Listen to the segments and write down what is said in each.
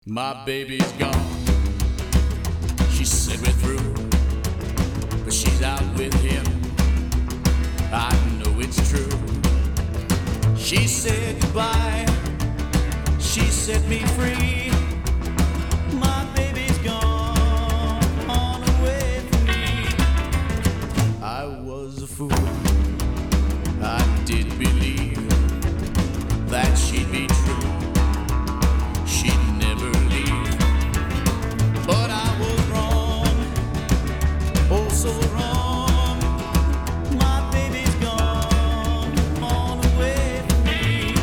My baby's gone. She said we're through, but she's out with him. I know it's true. She said goodbye. She set me free. My baby's gone away from me. I was a fool. I did believe that she'd be true. She'd never leave. But I was wrong. Oh, so wrong. My baby's gone away from me.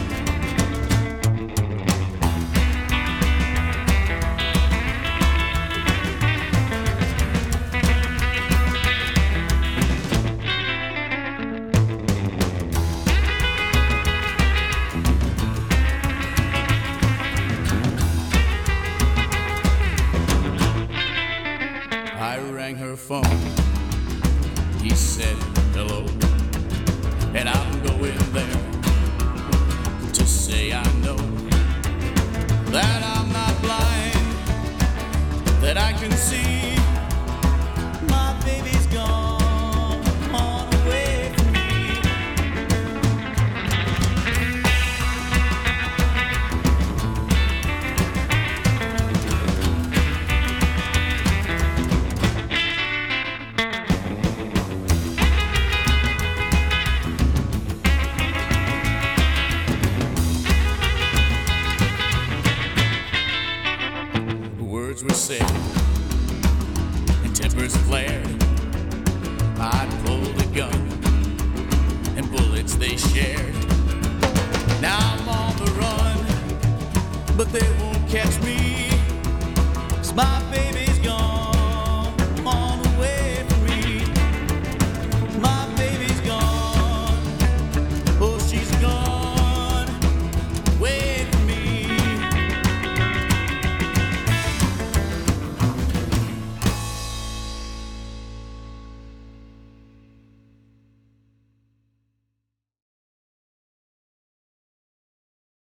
I rang her phone. He said hello, and I'm going there to say I know that I'm not blind, that I can see my baby's gone away from me. Words were said and tempers flared. I pulled a gun and bullets they shared. Now I'm on the run, but they won't catch me, 'cause my baby